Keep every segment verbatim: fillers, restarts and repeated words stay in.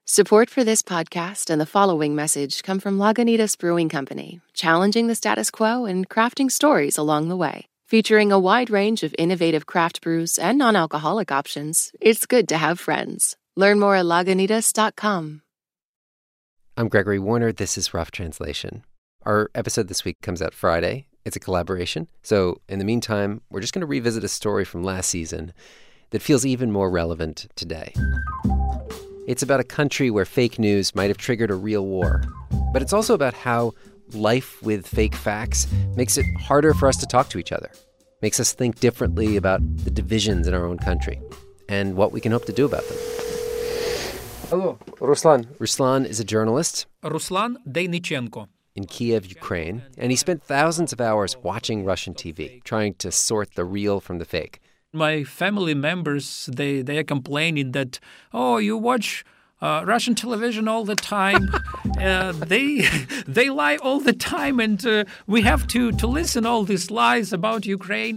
Support for this podcast and the following message come from Lagunitas Brewing Company, challenging the status quo and crafting stories along the way. Featuring a wide range of innovative craft brews and non-alcoholic options, it's good to have friends. Learn more at lagunitas dot com. I'm Gregory Warner. This is Rough Translation. Our episode this week comes out Friday. It's a collaboration. So in the meantime, we're just going to revisit a story from last season that feels even more relevant today. It's about a country where fake news might have triggered a real war. But it's also about how life with fake facts makes it harder for us to talk to each other, makes us think differently about the divisions in our own country and what we can hope to do about them. Hello, Ruslan. Ruslan is a journalist. Ruslan Deynichenko. In Kiev, Ukraine, and he spent thousands of hours watching Russian T V, trying to sort the real from the fake. My family members, they, they are complaining that, oh, you watch uh, Russian television all the time. uh, they they lie all the time, and uh, we have to, to listen all these lies about Ukraine.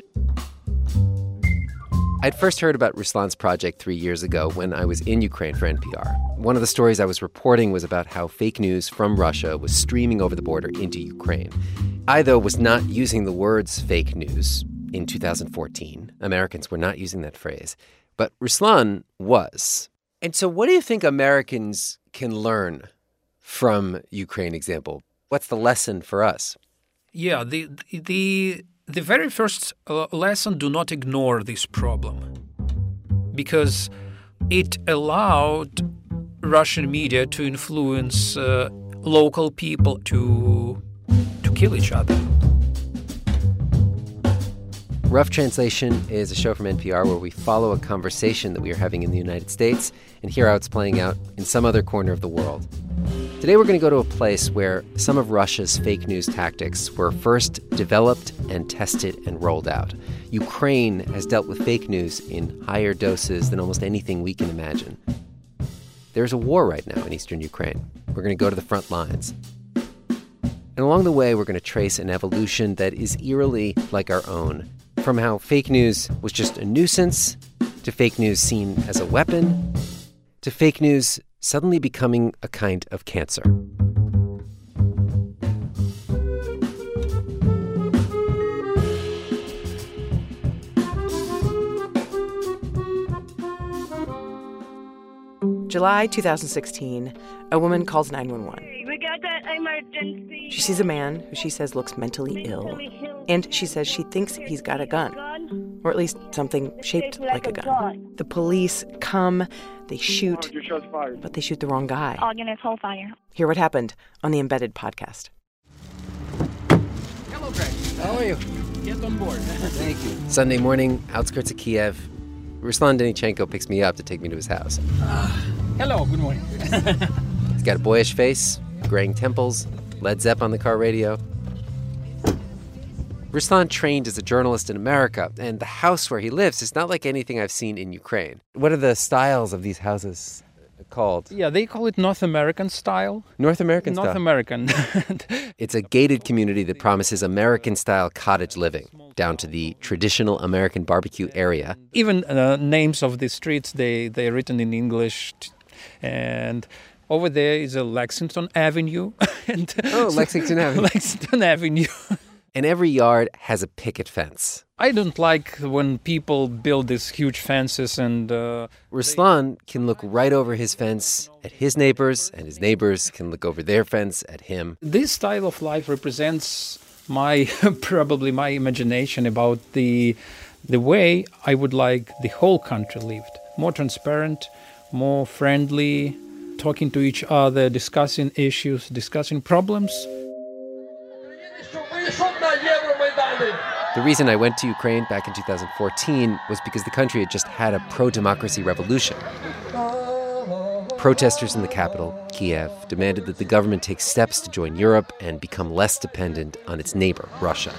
I'd first heard about Ruslan's project three years ago when I was in Ukraine for N P R. One of the stories I was reporting was about how fake news from Russia was streaming over the border into Ukraine. I, though, was not using the words fake news in two thousand fourteen. Americans were not using that phrase. But Ruslan was. And so what do you think Americans can learn from Ukraine example? What's the lesson for us? Yeah, the the the very first uh, lesson, do not ignore this problem. Because it allowed Russian media to influence uh, local people to to kill each other. Rough Translation is a show from N P R where we follow a conversation that we are having in the United States and hear how it's playing out in some other corner of the world. Today we're going to go to a place where some of Russia's fake news tactics were first developed and tested and rolled out. Ukraine has dealt with fake news in higher doses than almost anything we can imagine. There's a war right now in eastern Ukraine. We're going to go to the front lines. And along the way, we're going to trace an evolution that is eerily like our own. From how fake news was just a nuisance, to fake news seen as a weapon, to fake news suddenly becoming a kind of cancer. July two thousand sixteen, a woman calls nine one one. We got an emergency. She sees a man who she says looks mentally ill, and she says she thinks he's got a gun, or at least something shaped like a gun. The police come, they shoot, but they shoot the wrong guy. All units hold fire. Hear what happened on the Embedded podcast. Hello, Greg. How are you? Get on board. Thank you. Sunday morning, outskirts of Kiev, Ruslan Deynichenko picks me up to take me to his house. Uh, hello, good morning. He's got a boyish face, graying temples, Led Zepp on the car radio. Ruslan trained as a journalist in America, and the house where he lives is not like anything I've seen in Ukraine. What are the styles of these houses called? Yeah, they call it North American style. North American North style? American. It's a gated community that promises American-style cottage living, down to the traditional American barbecue area. Even uh, names of the streets, they, they're written in English. And over there is a Lexington Avenue. and Oh, Lexington Avenue. Lexington Avenue. And every yard has a picket fence. I don't like when people build these huge fences and... Uh, Ruslan can look right over his fence at his neighbors, and his neighbors can look over their fence at him. This style of life represents my, probably my imagination about the, the way I would like the whole country lived. More transparent, more friendly, talking to each other, discussing issues, discussing problems. The reason I went to Ukraine back in two thousand fourteen was because the country had just had a pro-democracy revolution. Protesters in the capital, Kiev, demanded that the government take steps to join Europe and become less dependent on its neighbor, Russia.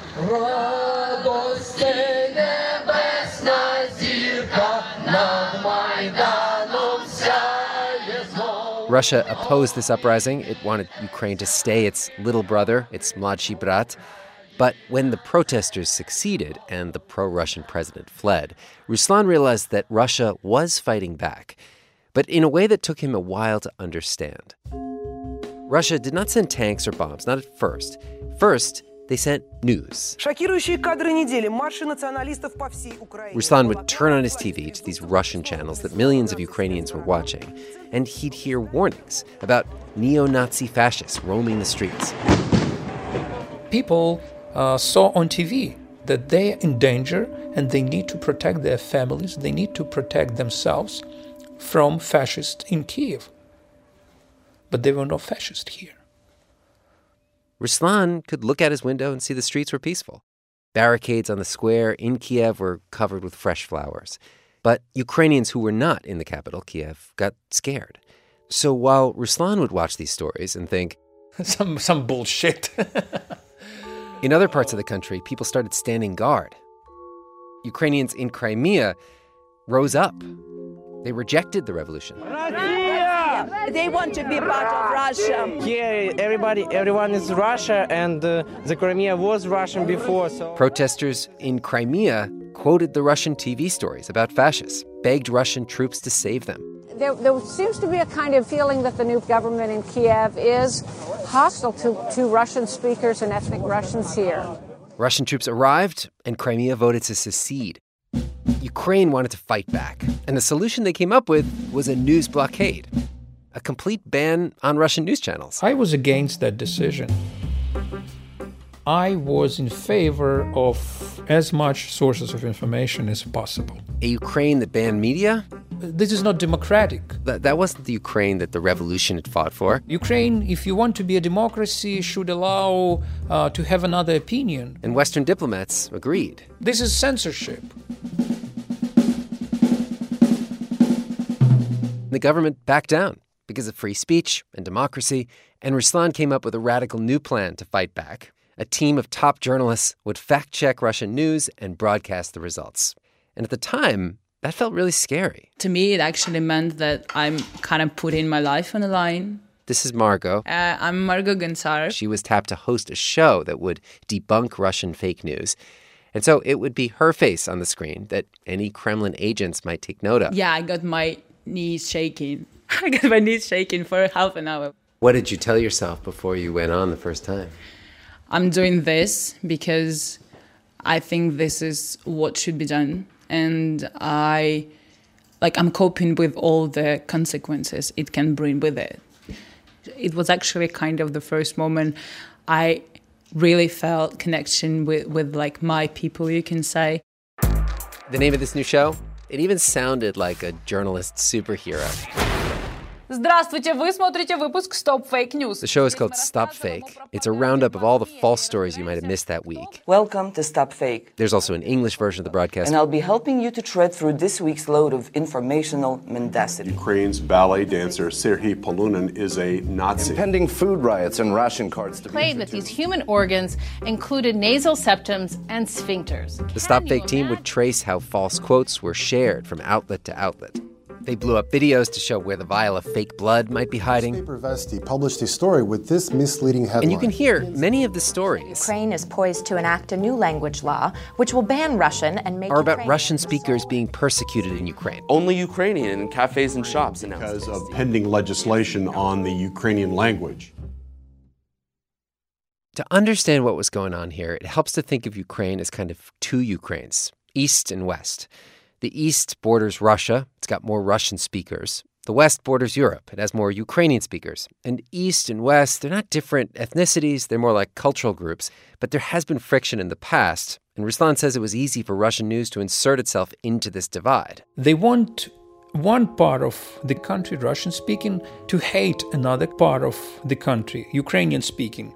Russia opposed this uprising. It wanted Ukraine to stay its little brother, its mladshi brat. But when the protesters succeeded and the pro-Russian president fled, Ruslan realized that Russia was fighting back, but in a way that took him a while to understand. Russia did not send tanks or bombs, not at first. First, they sent news. Ruslan would turn on his T V to these Russian channels that millions of Ukrainians were watching, and he'd hear warnings about neo-Nazi fascists roaming the streets. People uh, saw on T V that they are in danger and they need to protect their families, they need to protect themselves from fascists in Kiev. But there were no fascists here. Ruslan could look out his window and see the streets were peaceful. Barricades on the square in Kiev were covered with fresh flowers. But Ukrainians who were not in the capital, Kiev, got scared. So while Ruslan would watch these stories and think, some some bullshit. In other parts of the country, people started standing guard. Ukrainians in Crimea rose up. They rejected the revolution. They want to be part of Russia. Here, everybody, everyone is Russia, and uh, the Crimea was Russian before. So protesters in Crimea quoted the Russian T V stories about fascists, begged Russian troops to save them. There, there seems to be a kind of feeling that the new government in Kiev is hostile to, to Russian speakers and ethnic Russians here. Russian troops arrived, and Crimea voted to secede. Ukraine wanted to fight back, and the solution they came up with was a news blockade, a complete ban on Russian news channels. I was against that decision. I was in favor of as much sources of information as possible. A Ukraine that banned media? This is not democratic. That, that wasn't the Ukraine that the revolution had fought for. Ukraine, if you want to be a democracy, should allow uh, to have another opinion. And Western diplomats agreed. This is censorship. The government backed down because of free speech and democracy, and Ruslan came up with a radical new plan to fight back. A team of top journalists would fact-check Russian news and broadcast the results. And at the time, that felt really scary. To me, it actually meant that I'm kind of putting my life on the line. This is Margot. Uh, I'm Margot Gonçalves. She was tapped to host a show that would debunk Russian fake news. And so it would be her face on the screen that any Kremlin agents might take note of. Yeah, I got my knees shaking. I got my knees shaking for half an hour. What did you tell yourself before you went on the first time? I'm doing this because I think this is what should be done. And I, like, I'm coping with all the consequences it can bring with it. It was actually kind of the first moment I really felt connection with, with like, my people, you can say. The name of this new show? It even sounded like a journalist superhero. Здравствуйте, вы смотрите выпуск Stop Fake News. The show is called Stop Fake. It's a roundup of all the false stories you might have missed that week. Welcome to Stop Fake. There's also an English version of the broadcast. And I'll be helping you to tread through this week's load of informational mendacity. Ukraine's ballet dancer Serhiy Polunin is a Nazi. Impending food riots and ration cards. To played with these human organs included nasal septums and sphincters. The Stop Fake team would trace how false quotes were shared from outlet to outlet. They blew up videos to show where the vial of fake blood might be hiding. Newspaper Vesti published a story with this misleading headline. And you can hear many of the stories. Ukraine is poised to enact a new language law which will ban Russian and make are about Ukrainian Russian speakers being persecuted in Ukraine. Only Ukrainian in cafes and shops announced because of pending legislation on the Ukrainian language. To understand what was going on here, it helps to think of Ukraine as kind of two Ukraines, East and West. The East borders Russia. It's got more Russian speakers. The West borders Europe. It has more Ukrainian speakers. And East and West, they're not different ethnicities. They're more like cultural groups. But there has been friction in the past. And Ruslan says it was easy for Russian news to insert itself into this divide. They want one part of the country, Russian-speaking, to hate another part of the country, Ukrainian-speaking.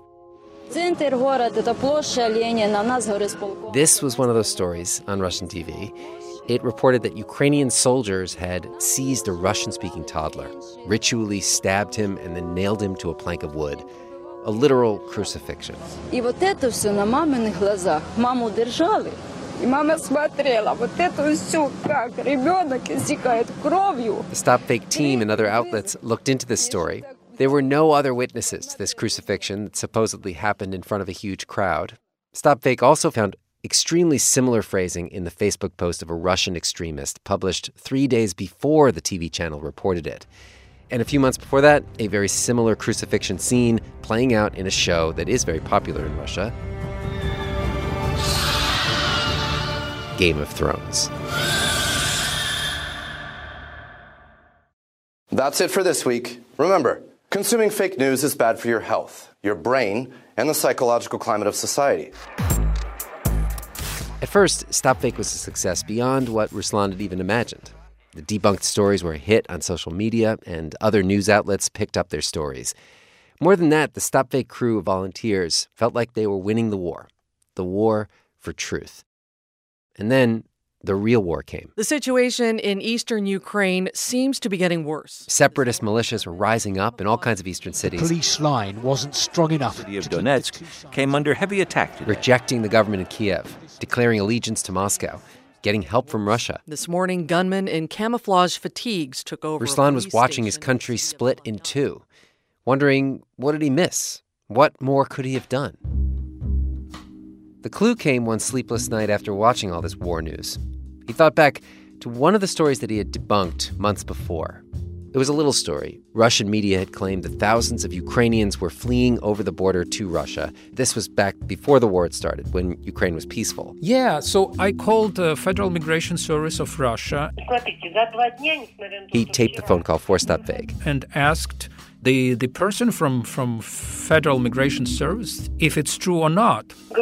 This was one of those stories on Russian T V. It reported that Ukrainian soldiers had seized a Russian-speaking toddler, ritually stabbed him, and then nailed him to a plank of wood. A literal crucifixion. И вот это все на маминых глазах. Маму держали, и мама смотрела. Вот это все, как ребенок истекает кровью. The Stop Fake team and other outlets looked into this story. There were no other witnesses to this crucifixion that supposedly happened in front of a huge crowd. Stop Fake also found extremely similar phrasing in the Facebook post of a Russian extremist published three days before the T V channel reported it. And a few months before that, a very similar crucifixion scene playing out in a show that is very popular in Russia, Game of Thrones. That's it for this week. Remember, consuming fake news is bad for your health, your brain, and the psychological climate of society. At first, Stop Fake was a success beyond what Ruslan had even imagined. The debunked stories were a hit on social media, and other news outlets picked up their stories. More than that, the Stop Fake crew of volunteers felt like they were winning the war, the war for truth. And then the real war came. The situation in eastern Ukraine seems to be getting worse. Separatist militias were rising up in all kinds of eastern cities. The police line wasn't strong enough. The city of Donetsk came under heavy attack today. Rejecting the government in Kiev, declaring allegiance to Moscow, getting help from Russia. This morning, gunmen in camouflage fatigues took over. Ruslan was watching his country split in two, wondering, what did he miss? What more could he have done? The clue came one sleepless night after watching all this war news. He thought back to one of the stories that he had debunked months before. It was a little story. Russian media had claimed that thousands of Ukrainians were fleeing over the border to Russia. This was back before the war had started, when Ukraine was peaceful. Yeah, so I called the Federal Migration Service of Russia. He taped the phone call for Stop Fake. And asked the, the person from, from Federal Migration Service if it's true or not.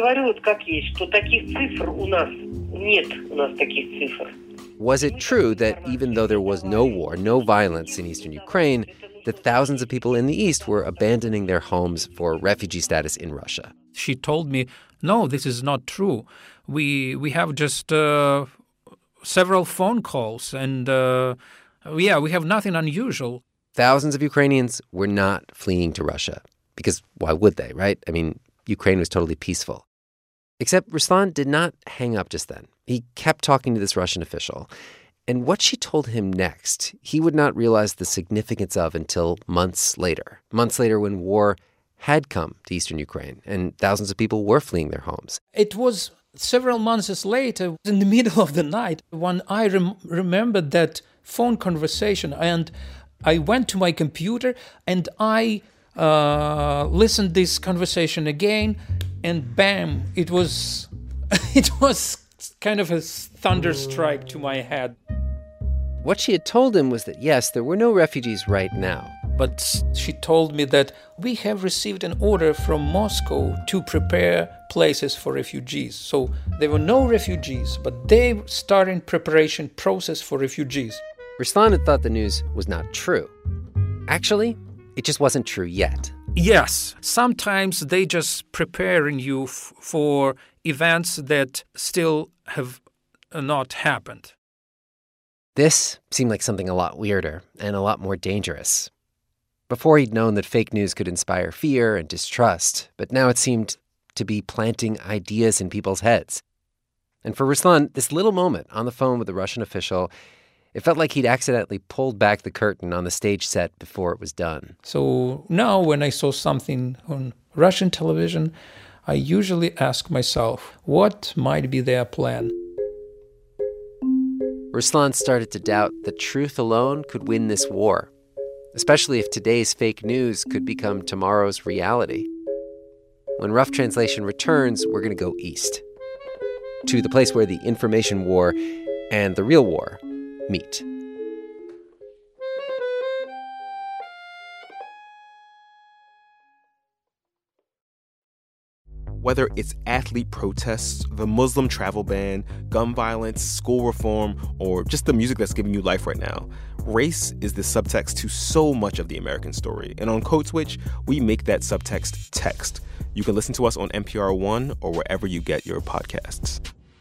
Was it true that even though there was no war, no violence in eastern Ukraine, that thousands of people in the east were abandoning their homes for refugee status in Russia? She told me, no, this is not true. We we have just uh, several phone calls, and uh, yeah, we have nothing unusual. Thousands of Ukrainians were not fleeing to Russia, because why would they, right? I mean, Ukraine was totally peaceful. Except Ruslan did not hang up just then. He kept talking to this Russian official. And what she told him next, he would not realize the significance of until months later. Months later when war had come to eastern Ukraine and thousands of people were fleeing their homes. It was several months later, in the middle of the night, when I rem- remembered that phone conversation. And I went to my computer and I uh, listened this conversation again. And bam, it was it was kind of a thunderstrike to my head. What she had told him was that, yes, there were no refugees right now. But she told me that we have received an order from Moscow to prepare places for refugees. So there were no refugees, but they started preparation process for refugees. Ruslan had thought the news was not true. Actually, it just wasn't true yet. Yes, sometimes they just preparing you f- for events that still have not happened. This seemed like something a lot weirder and a lot more dangerous. Before he'd known that fake news could inspire fear and distrust, but now it seemed to be planting ideas in people's heads. And for Ruslan, this little moment on the phone with the Russian official, it felt like he'd accidentally pulled back the curtain on the stage set before it was done. So now when I saw something on Russian television, I usually ask myself, what might be their plan? Ruslan started to doubt that truth alone could win this war, especially if today's fake news could become tomorrow's reality. When Rough Translation returns, we're going to go east, to the place where the information war and the real war meet. Whether it's athlete protests, the Muslim travel ban, gun violence, school reform, or just the music that's giving you life right now, race is the subtext to so much of the American story. And on Code Switch, we make that subtext text. You can listen to us on N P R One or wherever you get your podcasts.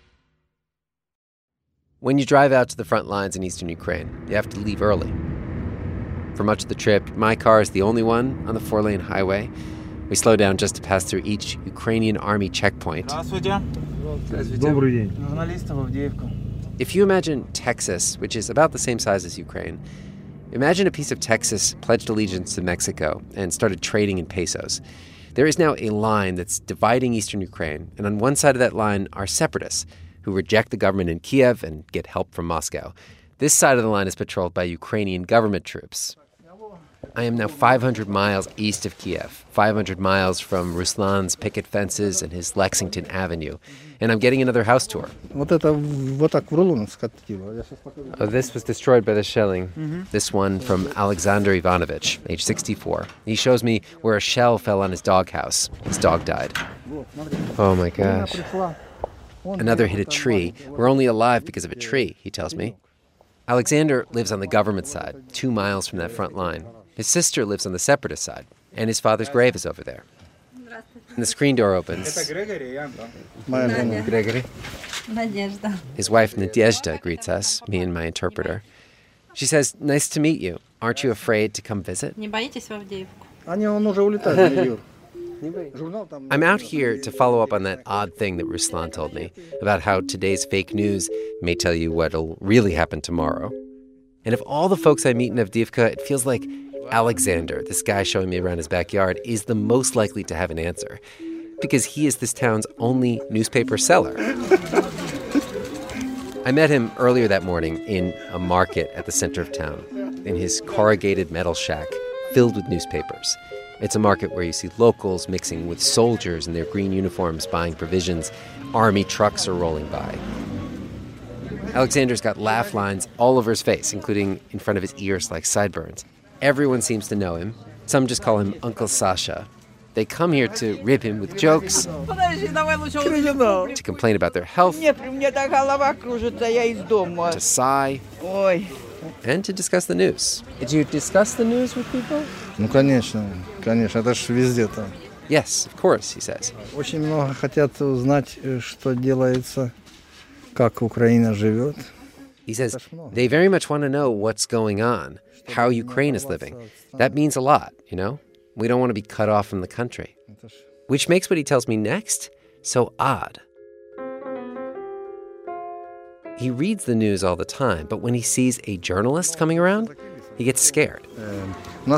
When you drive out to the front lines in eastern Ukraine, you have to leave early. For much of the trip, my car is the only one on the four-lane highway. We slow down just to pass through each Ukrainian army checkpoint. If you imagine Texas, which is about the same size as Ukraine, imagine a piece of Texas pledged allegiance to Mexico and started trading in pesos. There is now a line that's dividing eastern Ukraine, and on one side of that line are separatists who reject the government in Kiev and get help from Moscow. This side of the line is patrolled by Ukrainian government troops. I am now five hundred miles east of Kiev, five hundred miles from Ruslan's picket fences and his Lexington Avenue, and I'm getting another house tour. Oh, this was destroyed by the shelling. Mm-hmm. This one from Alexander Ivanovich, age sixty-four. He shows me where a shell fell on his doghouse. His dog died. Oh my gosh. Another hit a tree. We're only alive because of a tree, he tells me. Alexander lives on the government side, two miles from that front line. His sister lives on the separatist side, and his father's grave is over there. And the screen door opens. Gregory. His wife, Nadezhda, greets us, me and my interpreter. She says, "Nice to meet you. Aren't you afraid to come visit?" I'm out here to follow up on that odd thing that Ruslan told me about how today's fake news may tell you what'll really happen tomorrow. And of all the folks I meet in Avdiivka, it feels like Alexander, this guy showing me around his backyard, is the most likely to have an answer because he is this town's only newspaper seller. I met him earlier that morning in a market at the center of town, in his corrugated metal shack filled with newspapers. It's a market where you see locals mixing with soldiers in their green uniforms buying provisions. Army trucks are rolling by. Alexander's got laugh lines all over his face, including in front of his ears like sideburns. Everyone seems to know him. Some just call him Uncle Sasha. They come here to rib him with jokes, to complain about their health, to sigh, and to discuss the news. Did you discuss the news with people? Ну, конечно, конечно, это ж везде так. Yes, of course, he says. Очень много хотят узнать, что делается, как Украина живет. He says they very much want to know what's going on, how Ukraine is living. That means a lot, you know? We don't want to be cut off from the country. Which makes what he tells me next so odd. He reads the news all the time, but when he sees a journalist coming around, he gets scared. If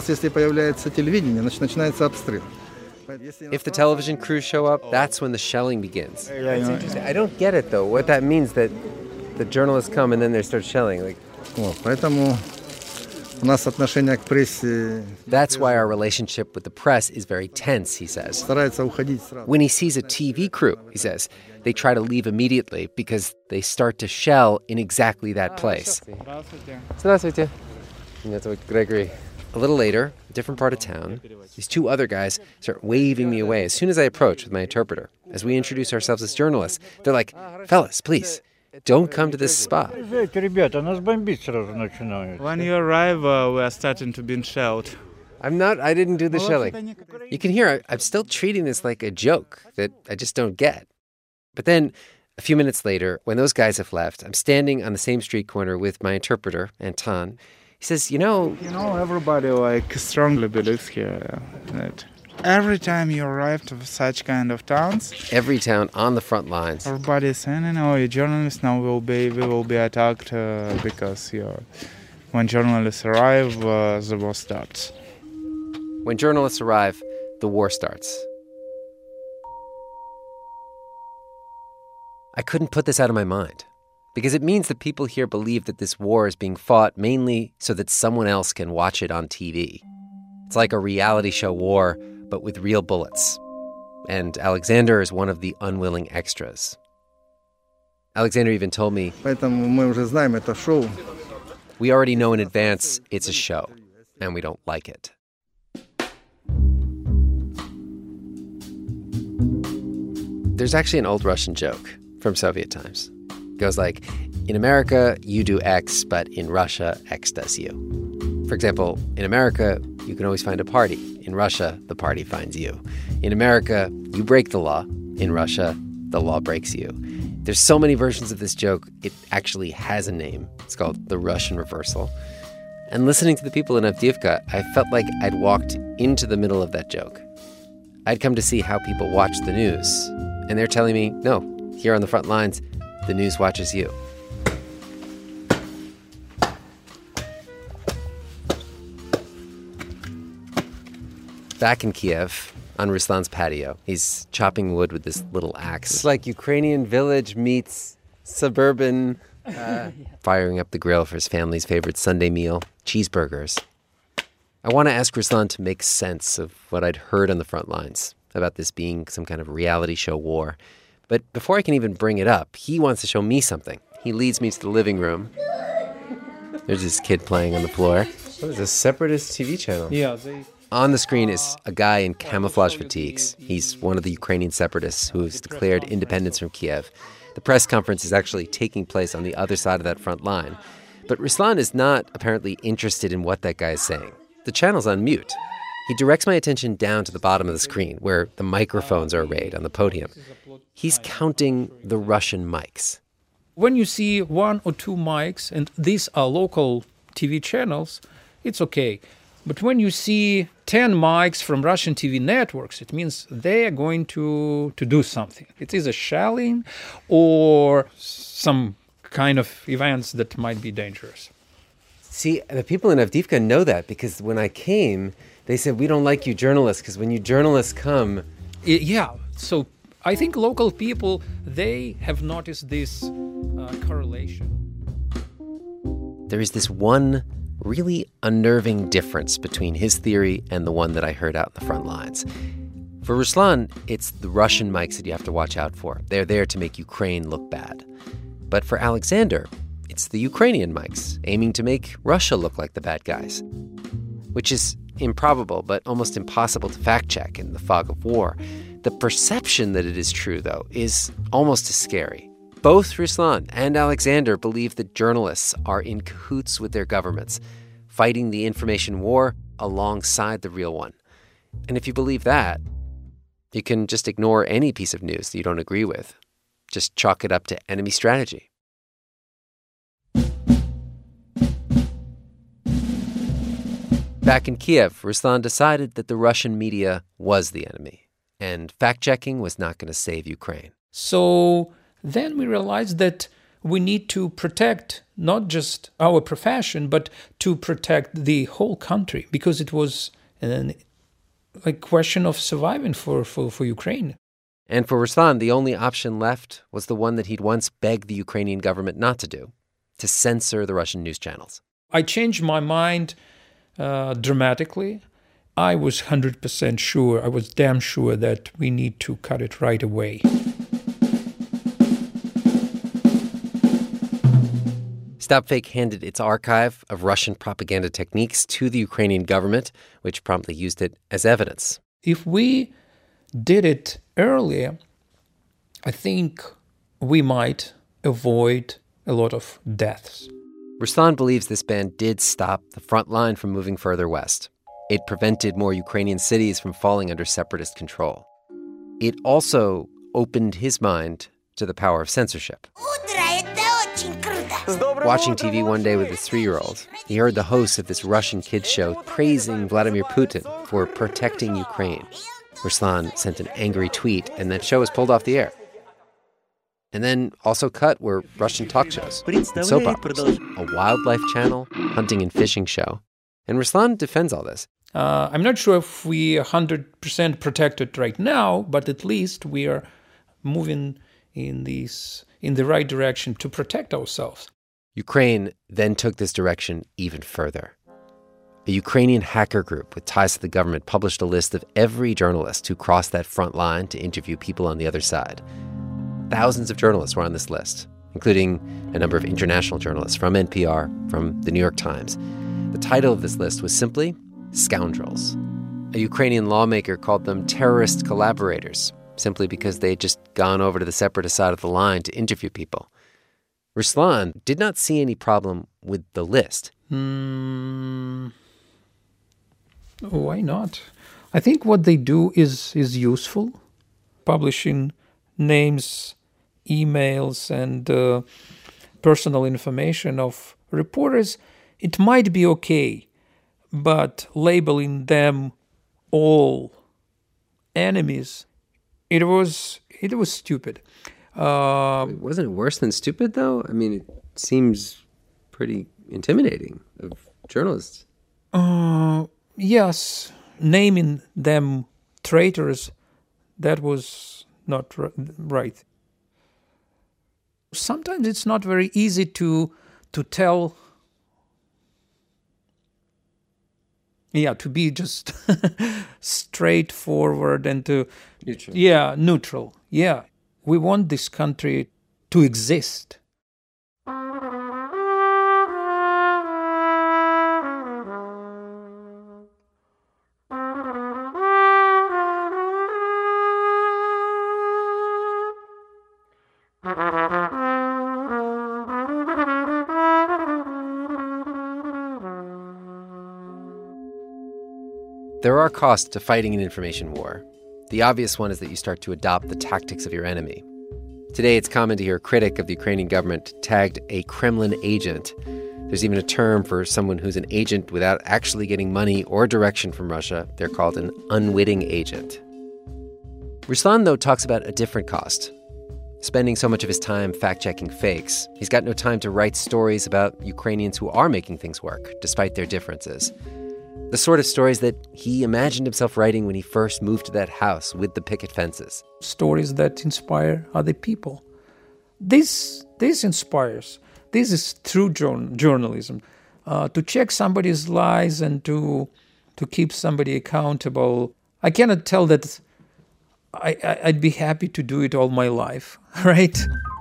the television crews show up, that's when the shelling begins. That's interesting. I don't get it, though, what that means that the journalists come and then they start shelling. Like, that's why our relationship with the press is very tense, he says. When he sees a T V crew, he says, they try to leave immediately because they start to shell in exactly that place. Здравствуйте. Gregory. A little later, a different part of town, these two other guys start waving me away as soon as I approach with my interpreter. As we introduce ourselves as journalists, they're like, fellas, please, don't come to this spot. When you arrive, uh, we are starting to be shelled. I'm not, I didn't do the shelling. You can hear I, I'm still treating this like a joke that I just don't get. But then, a few minutes later, when those guys have left, I'm standing on the same street corner with my interpreter, Anton. He says, you know... You know, everybody like strongly believes here that every time you arrive to such kind of towns... Every town on the front lines. Everybody is saying, you know, a journalist now will be, we will be attacked uh, because you know, when journalists arrive, uh, the war starts. When journalists arrive, the war starts. I couldn't put this out of my mind, because it means that people here believe that this war is being fought mainly so that someone else can watch it on T V. It's like a reality show war, but with real bullets. And Alexander is one of the unwilling extras. Alexander even told me, we already know in advance it's a show, and we don't like it. There's actually an old Russian joke from Soviet times. It goes like, in America, you do X, but in Russia, X does you. For example, in America, you can always find a party. In Russia, the party finds you. In America, you break the law. In Russia, the law breaks you. There's so many versions of this joke, it actually has a name. It's called the Russian reversal. And listening to the people in Avdiivka, I felt like I'd walked into the middle of that joke. I'd come to see how people watch the news. And they're telling me, no, here on the front lines, the news watches you. Back in Kiev, on Ruslan's patio. He's chopping wood with this little axe. It's like Ukrainian village meets suburban, uh, firing up the grill for his family's favorite Sunday meal, cheeseburgers. I want to ask Ruslan to make sense of what I'd heard on the front lines about this being some kind of reality show war. But before I can even bring it up, he wants to show me something. He leads me to the living room. There's this kid playing on the floor. What is a separatist T V channel? Yeah, they... On the screen is a guy in camouflage fatigues. He's one of the Ukrainian separatists who has declared independence from Kiev. The press conference is actually taking place on the other side of that front line. But Ruslan is not apparently interested in what that guy is saying. The channel's on mute. He directs my attention down to the bottom of the screen, where the microphones are arrayed on the podium. He's counting the Russian mics. When you see one or two mics, and these are local T V channels, it's okay. But when you see ten mics from Russian T V networks, it means they are going to, to do something. It is a shelling or some kind of events that might be dangerous. See, the people in Avdiivka know that because when I came, they said, we don't like you journalists because when you journalists come... Yeah, so I think local people, they have noticed this uh, correlation. There is this one really unnerving difference between his theory and the one that I heard out in the front lines. For Ruslan, it's the Russian mics that you have to watch out for. They're there to make Ukraine look bad. But for Alexander, it's the Ukrainian mics aiming to make Russia look like the bad guys, which is improbable but almost impossible to fact-check in the fog of war. The perception that it is true, though, is almost as scary. Both Ruslan and Alexander believe that journalists are in cahoots with their governments, fighting the information war alongside the real one. And if you believe that, you can just ignore any piece of news that you don't agree with. Just chalk it up to enemy strategy. Back in Kiev, Ruslan decided that the Russian media was the enemy, and fact-checking was not going to save Ukraine. So then we realized that we need to protect not just our profession, but to protect the whole country, because it was an, a question of surviving for, for, for Ukraine. And for Ruslan, the only option left was the one that he'd once begged the Ukrainian government not to do, to censor the Russian news channels. I changed my mind uh, dramatically. I was one hundred percent sure, I was damn sure that we need to cut it right away. StopFake handed its archive of Russian propaganda techniques to the Ukrainian government, which promptly used it as evidence. If we did it earlier, I think we might avoid a lot of deaths. Ruslan believes this ban did stop the front line from moving further west. It prevented more Ukrainian cities from falling under separatist control. It also opened his mind to the power of censorship. Watching T V one day with his three-year-old, he heard the host of this Russian kids show praising Vladimir Putin for protecting Ukraine. Ruslan sent an angry tweet, and that show was pulled off the air. And then also cut were Russian talk shows, and soap operas, a wildlife channel, hunting and fishing show. And Ruslan defends all this. Uh, I'm not sure if we are one hundred percent protected right now, but at least we are moving in these in the right direction to protect ourselves. Ukraine then took this direction even further. A Ukrainian hacker group with ties to the government published a list of every journalist who crossed that front line to interview people on the other side. Thousands of journalists were on this list, including a number of international journalists from N P R, from the New York Times. The title of this list was simply Scoundrels. A Ukrainian lawmaker called them terrorist collaborators, simply because they had just gone over to the separatist side of the line to interview people. Ruslan did not see any problem with the list. Hmm. Why not? I think what they do is, is useful. Publishing names, emails, and uh, personal information of reporters, it might be okay, but labeling them all enemies, it was it was stupid. Uh, Wasn't it worse than stupid, though? I mean, it seems pretty intimidating of journalists. Uh, yes, naming them traitors, that was not r- right. Sometimes it's not very easy to to tell, yeah, to be just straightforward and to... Neutral. Yeah, neutral, yeah. We want this country to exist. There are costs to fighting an information war. The obvious one is that you start to adopt the tactics of your enemy. Today, it's common to hear a critic of the Ukrainian government tagged a Kremlin agent. There's even a term for someone who's an agent without actually getting money or direction from Russia. They're called an unwitting agent. Ruslan, though, talks about a different cost. Spending so much of his time fact-checking fakes, he's got no time to write stories about Ukrainians who are making things work, despite their differences. The sort of stories that he imagined himself writing when he first moved to that house with the picket fences. Stories that inspire other people. This this inspires. This is true jour- journalism. Uh, to check somebody's lies and to to keep somebody accountable. I cannot tell that I, I, I'd be happy to do it all my life, right?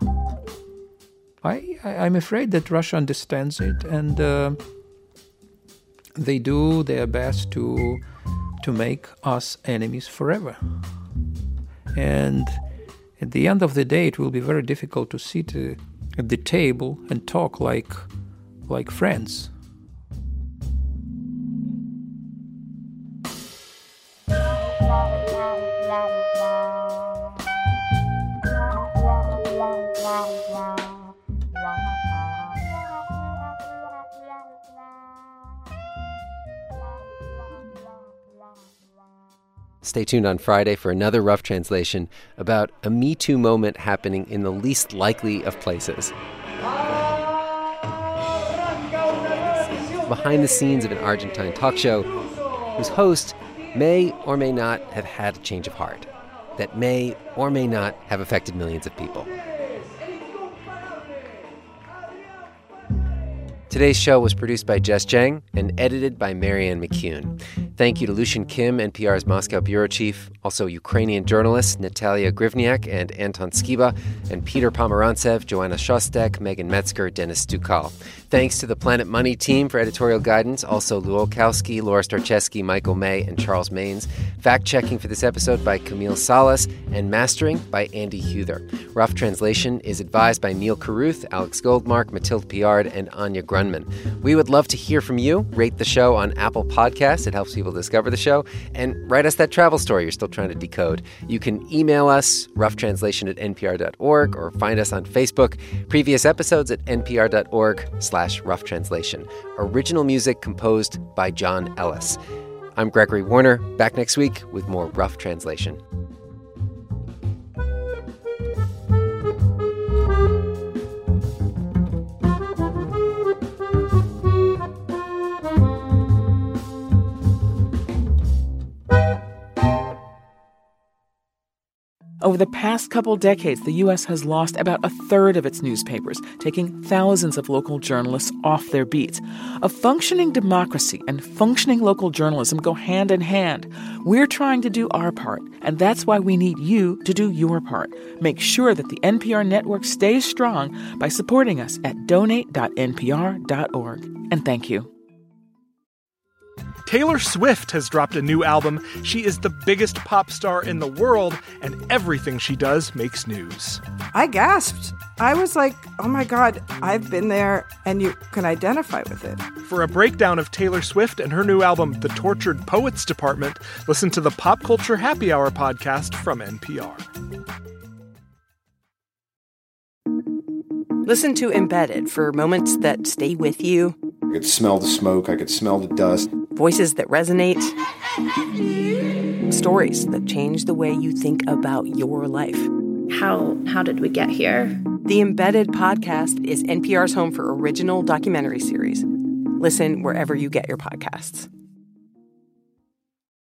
I, I I'm afraid that Russia understands it, and uh, they do their best to to make us enemies forever. And at the end of the day, it will be very difficult to sit uh, at the table and talk like like friends. Stay tuned on Friday for another Rough Translation about a Me Too moment happening in the least likely of places. Behind the scenes of an Argentine talk show whose host may or may not have had a change of heart, that may or may not have affected millions of people. Today's show was produced by Jess Jang and edited by Marianne McCune. Thank you to Lucian Kim, N P R's Moscow bureau chief, also Ukrainian journalists Natalia Grivniak and Anton Skiba, and Peter Pomerantsev, Joanna Shostak, Megan Metzger, Dennis Stukal. Thanks to the Planet Money team for editorial guidance, also Lou Olkowski, Laura Starcheski, Michael May, and Charles Maines. Fact-checking for this episode by Camille Salas, and mastering by Andy Huther. Rough Translation is advised by Neil Carruth, Alex Goldmark, Mathilde Piard, and Anya Grunman. We would love to hear from you. Rate the show on Apple Podcasts. It helps people discover the show. And write us that travel story you're still trying to decode. You can email us, roughtranslation at npr dot org, or find us on Facebook. Previous episodes at npr dot org slash rough translation. Original music composed by John Ellis. I'm Gregory Warner, back next week with more Rough Translation. Over the past couple decades, the U S has lost about a third of its newspapers, taking thousands of local journalists off their beats. A functioning democracy and functioning local journalism go hand in hand. We're trying to do our part, and that's why we need you to do your part. Make sure that the N P R network stays strong by supporting us at donate dot n p r dot org. And thank you. Taylor Swift has dropped a new album. She is the biggest pop star in the world, and everything she does makes news. I gasped. I was like, oh my God, I've been there, and you can identify with it. For a breakdown of Taylor Swift and her new album, The Tortured Poets Department, listen to the Pop Culture Happy Hour podcast from N P R. Listen to Embedded for moments that stay with you. I could smell the smoke. I could smell the dust. Voices that resonate. Stories that change the way you think about your life. How how did we get here? The Embedded podcast is N P R's home for original documentary series. Listen wherever you get your podcasts.